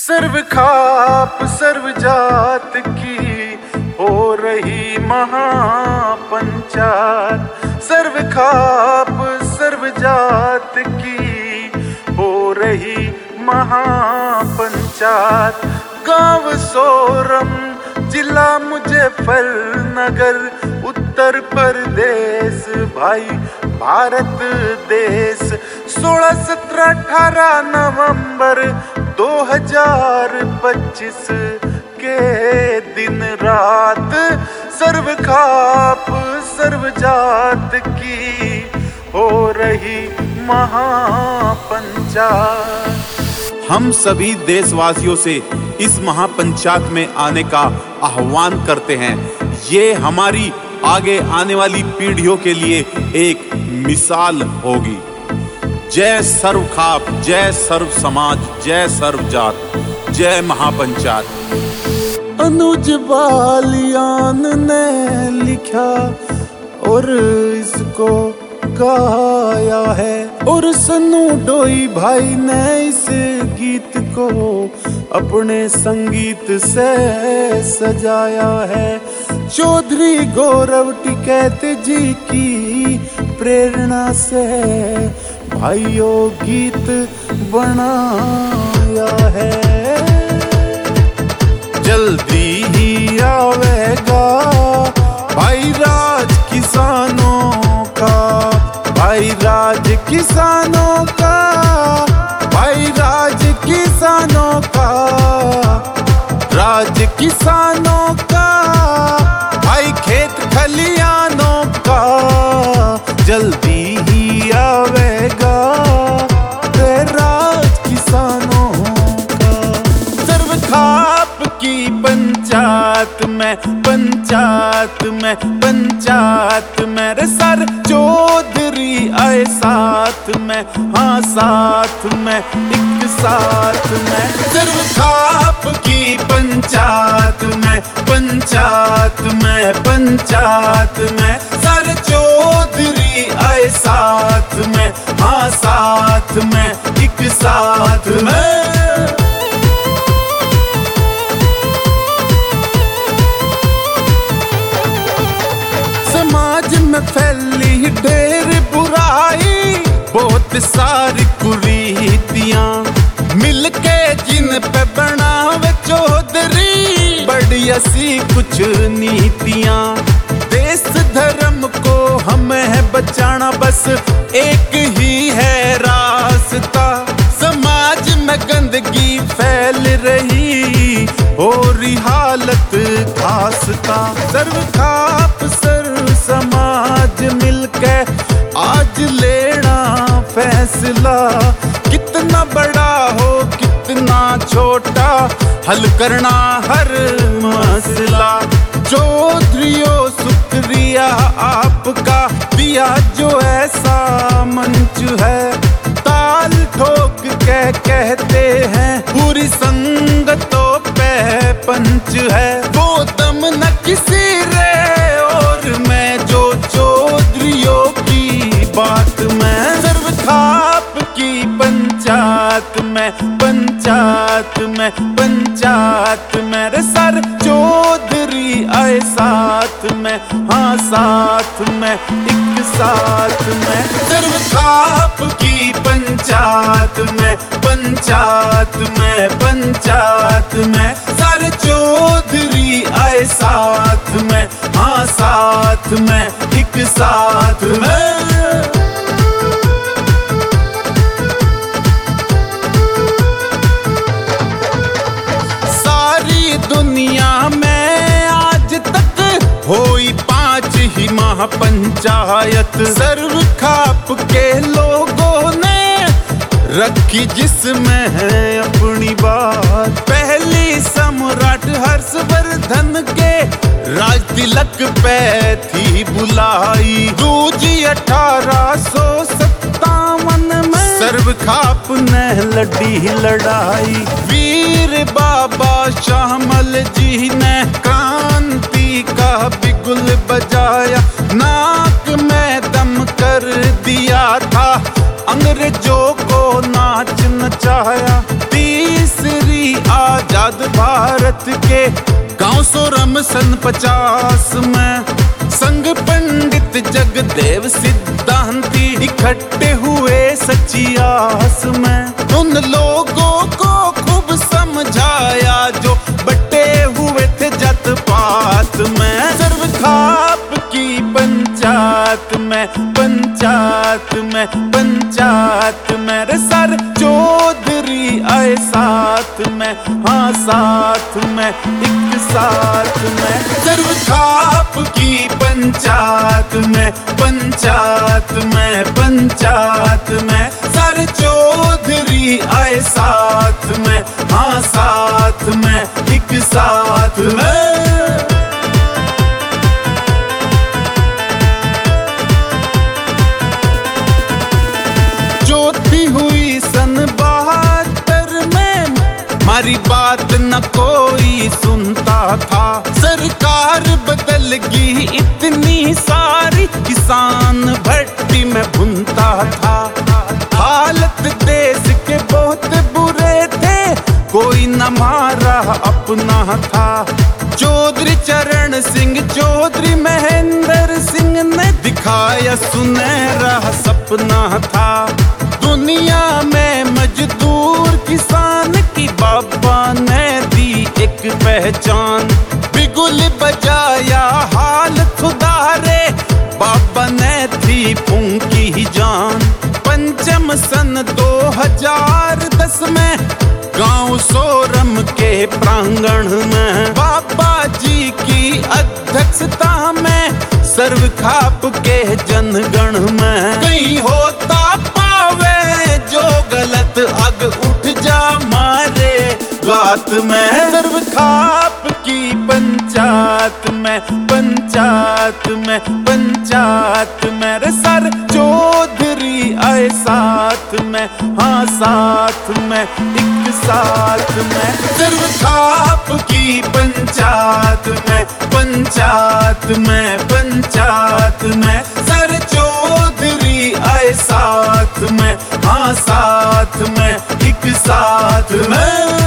सर्व खाप सर्व जात की हो रही महापंचायत। सर्व खाप सर्व जात की हो रही महापंचायत। गांव सोरम जिला मुजफ्फरनगर उत्तर प्रदेश भाई भारत देश। 16, 17, 18 नवंबर 2025 के दिन रात सर्व खाप सर्व जात की हो रही महापंचायत। हम सभी देशवासियों से इस महापंचायत में आने का आह्वान करते हैं। ये हमारी आगे आने वाली पीढ़ियों के लिए एक मिसाल होगी। जय सर्व खाप, जय सर्व समाज, जय सर्व जात, जय महापंचायत। अनुज बालियान ने लिखा और इसको गाया है, और सन्नू डोई भाई ने इस गीत को अपने संगीत से सजाया है। चौधरी गौरव टिकैत जी की प्रेरणा से भाइयों गीत बनाया है। जल्दी ही आवेगा भाई राज किसानों का, भाई राज किसानों का, भाई राज किसानों का, राज किसानों का, भाई खेत खलियानों का। जल्दी ही आवेगा राज किसानों का। सर्व खाप की पंचायत में, पंचायत में, पंचायत में रे सर चौधरी आए साथ में, हाँ साथ में, एक साथ में। सर्व खाप की पंचायत में, पंचायत में, पंचायत में सर चौधरी आए साथ में, हाँ साथ में, एक साथ में। समाज में फैली ढेर बुराई, बहुत सारी कुरीतियां, मिलके जिन पे बनावे चौधरी बढ़िया सी कुछ नीतियां। देश धर्म को हमें है बचाना, बस एक ही है रास्ता। समाज में गंदगी फैल रही और हालत खास्ता। सर्व खाप सर्व समाज मिलके आज लेना फैसला, कितना बड़ा हो कितना छोटा हल करना हर मसला। चौधरियों शुक्रिया आपका दिया जो ऐसा मंच है, ताल ठोक के कहते हैं पूरी संगतों पे पंच है। वो दम न किसी रे और मैं जो चौधरियों की बात में। सर्व खाप की पंचायत में, पंचायत में, पंचायत में रे सर चौधरी आए साथ में, हाँ साथ में, एक साथ में। सर्व खाप की पंचायत में, पंचायत में, पंचायत में सर चौधरी आए साथ में, हाँ साथ में, एक साथ में। दुनिया में आज तक होई 5 ही महापंचायत। सर्व खाप के लोगों ने रखी जिसमें है अपनी बात। पहली सम्राट हर्षवर्धन के राज तिलक पे थी बुलाई। दूजी 1857 में सर्व खाप ने लड़ी लड़ाई। वीर बाबा शामल जी ने क्रांति का बिगुल बजाया, नाक में दम कर दिया था अंग्रेजों को नाच नचाया। तीसरी आजाद भारत के गांव सोरम सन 50 में संग पंडित जगदेव सिद्धांती इकट्ठे हुए सच्ची आस में। उन लोगों को खूब समझाया जो बटे हुए थे जात पात में। सर्व खाप की पंचायत में, पंचायत में, पंचायत में रे सर चौधरी आए साथ में, हाँ साथ में, एक साथ में। सर्व खाप की पंचायत में, पंचायत में, पंचायत में सर चौधरी आए साथ में, हाँ साथ में, एक साथ में। चौथी हुई सन 72 में हमारी बात न कोई सुनता था। सरकार बदल गई इतनी सारी, किसान भट्टी में भुनता था। हालत देश के बहुत बुरे थे, कोई न मारा अपना था। चौधरी चरण सिंह, चौधरी महेंद्र सिंह ने दिखाया सुनहरा सपना था। दुनिया में मजदूर किसान की बाबा ने दी एक पहचान। बिगुल बजाया हाल सुधारे, बाबा ने थी फूंकी जान। पंचम सन 2010 में गांव सोरम के प्रांगण में बाबा जी की अध्यक्षता में सर्व खाप के जनगण में कहीं होता पावे जो गलत अग उठ जा मारे बात में। सर्व खाप की पंचायत में, पंचायत में, पंचायत में रे सर चौधरी आए साथ में, हाँ साथ में, एक साथ में। सर्व खाप की पंचायत में, पंचायत में, पंचायत में सर चौधरी आए साथ में, हाँ साथ में, एक साथ में।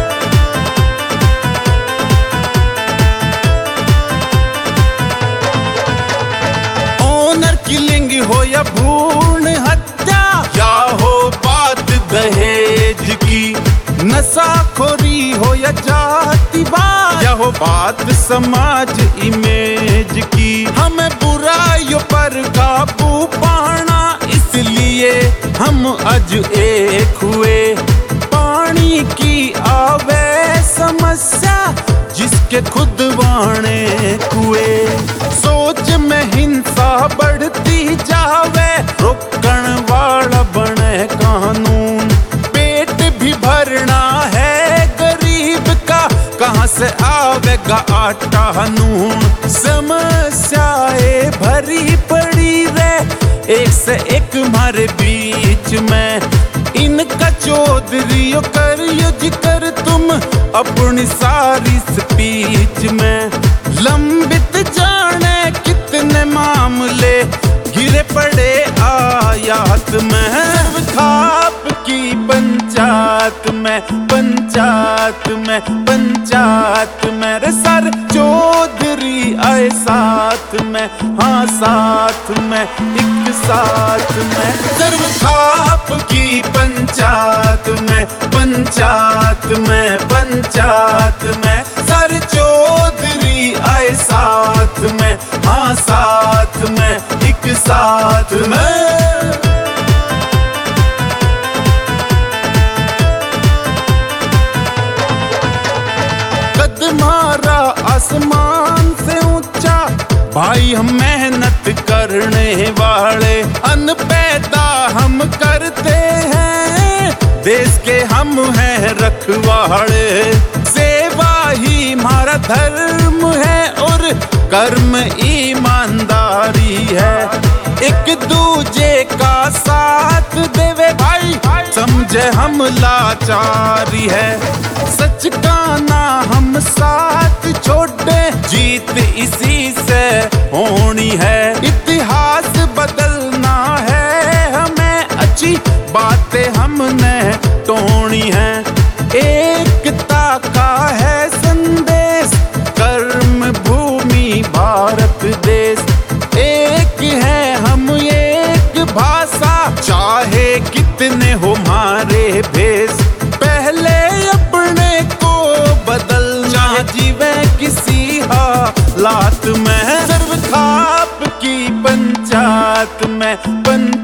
किलिंग हो या भ्रूण हत्या, या हो बात दहेज की, नशाखोरी हो या जातिवाद, या हो बात समाज इमेज की। हमें बुराइयों पर काबू पाना, इसलिए हम आज एक हुए। पानी की आवे समस्या, जिसके खुद वाणे कुए। सोच में हिंसा बढ़ती जावे, रोकण वाला बने कानून। पेट भी भरना है गरीब का, कहाँ से आवेगा आटा नून। समस्याएं भरी पड़ी रे, एक से एक हमारे बीच में। इनका चौधरी करियो जिक्र तुम अपनी सारी स्पीच में। लंबित जाने कितने मामले गिरे पड़े आयात में। सर्व खाप की पंचायत में, पंचायत में, पंचायत में रे सर चौधरी आए साथ में, हाँ साथ में, एक साथ में। सर्व खाप की पंचायत में, पंचायत में, पंचायत में सर चौधरी आए साथ में, हाँ साथ में, एक साथ में। कदमारा आसमान से ऊंचा, भाई हम मेहनत करने वाले। अन्न पैदा हम करते हैं, देश के हम हैं रखवाले। सेवा ही हमारा धर्म है और कर्म ईमानदारी है। एक दूजे का साथ देवे भाई, समझे हम लाचारी है। सच का ना हम साथ छोड़े, जीत इसी से होनी है। इतिहास बदलना है हमें, अच्छी बातें हमने तोड़ी हैं। एकता का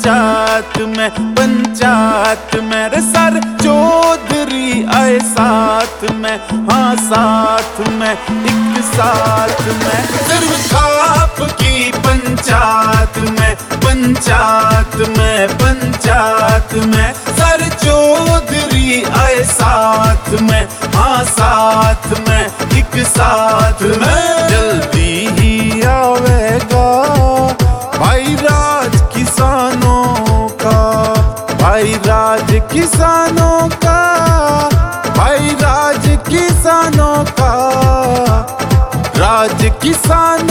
पंचायत में रे सर चौधरी आए साथ में, हाँ साथ में एक साथ में। सिर्फ खाप की पंचायत में सर चौधरी आए साथ में, हाँ साथ में एक साथ में। जल्दी ही आवेगा भाई राज किसानों का, भाई राज किसानों का, भाई राज किसानों का, राज किसान